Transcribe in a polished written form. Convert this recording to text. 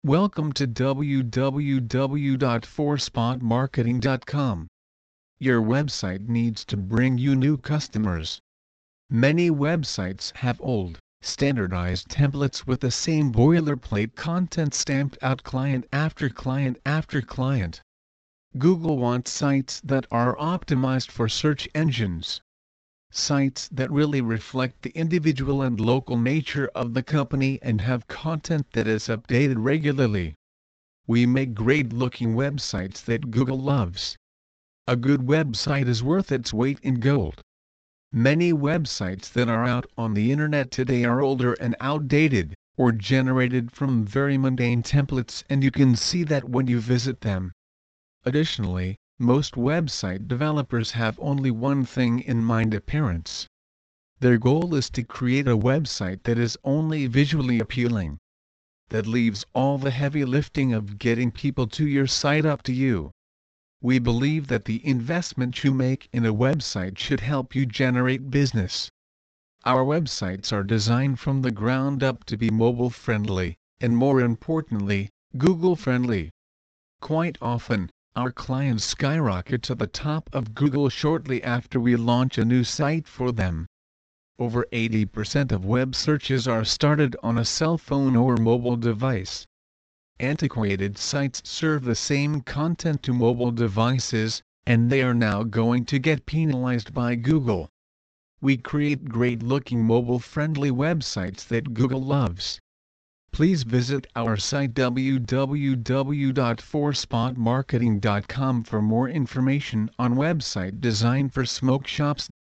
Welcome to www.4spotmarketing.com. Your website needs to bring you new customers. Many websites have old, standardized templates with the same boilerplate content stamped out client after client after client. Google wants sites that are optimized for search engines. Sites that really reflect the individual and local nature of the company and have content that is updated regularly. We make great-looking websites that Google loves. A good website is worth its weight in gold. Many websites that are out on the internet today are older and outdated, or generated from very mundane templates, and you can see that when you visit them. Additionally, most website developers have only one thing in mind: appearance. Their goal is to create a website that is only visually appealing, that leaves all the heavy lifting of getting people to your site up to you. We believe that the investment you make in a website should help you generate business. Our websites are designed from the ground up to be mobile-friendly, and more importantly, Google-friendly. Quite often, our clients skyrocket to the top of Google shortly after we launch a new site for them. Over 80% of web searches are started on a cell phone or mobile device. Antiquated sites serve the same content to mobile devices, and they are now going to get penalized by Google. We create great-looking mobile-friendly websites that Google loves. Please visit our site www.4spotmarketing.com for more information on website design for smoke shops.